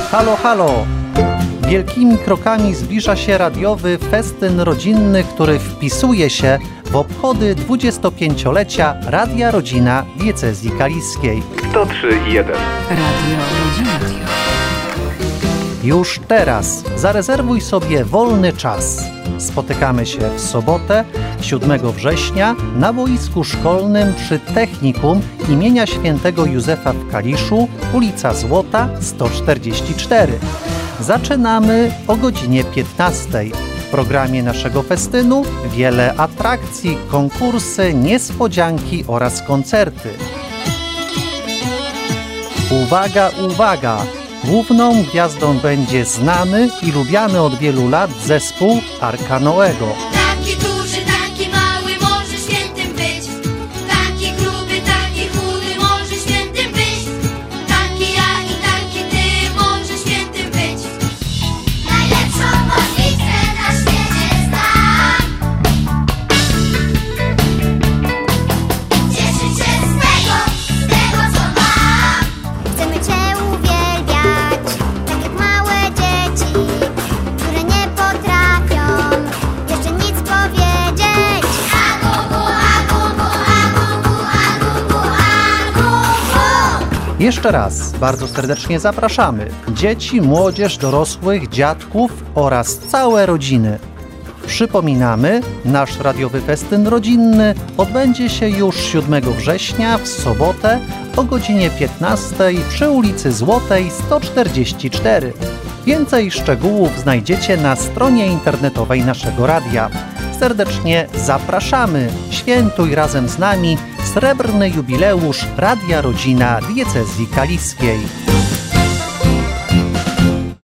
Halo, halo! Wielkimi krokami zbliża się radiowy festyn rodzinny, który wpisuje się w obchody 25-lecia Radia Rodzina Diecezji Kaliskiej. 103,1 Radio Rodzina. Już teraz zarezerwuj sobie wolny czas. Spotykamy się w sobotę, 7 września na boisku szkolnym przy Technikum imienia Świętego Józefa w Kaliszu, ulica Złota 144. Zaczynamy o godzinie 15. W programie naszego festynu wiele atrakcji, konkursy, niespodzianki oraz koncerty. Uwaga, uwaga! Główną gwiazdą będzie znany i lubiany od wielu lat zespół Arka Noego. Taki duży, taki mały może świętym być. Taki gruby, taki chudy może świętym być. Taki ja i taki ty może świętym być. Najlepszą modlitwę na świecie znam. Cieszyć się z tego co mam. Chcemy Cię uwielbiać, tak jak małe dzieci, które nie potrafią jeszcze nic powiedzieć. Agugu, agugu, agugu, agugu, agugu. Jeszcze raz bardzo serdecznie zapraszamy dzieci, młodzież, dorosłych, dziadków oraz całe rodziny. Przypominamy, nasz radiowy festyn rodzinny odbędzie się już 7 września w sobotę o godzinie 15 przy ulicy Złotej 144. Więcej szczegółów znajdziecie na stronie internetowej naszego radia. Serdecznie zapraszamy! Świętuj razem z nami srebrny jubileusz Radia Rodzina Diecezji Kaliskiej.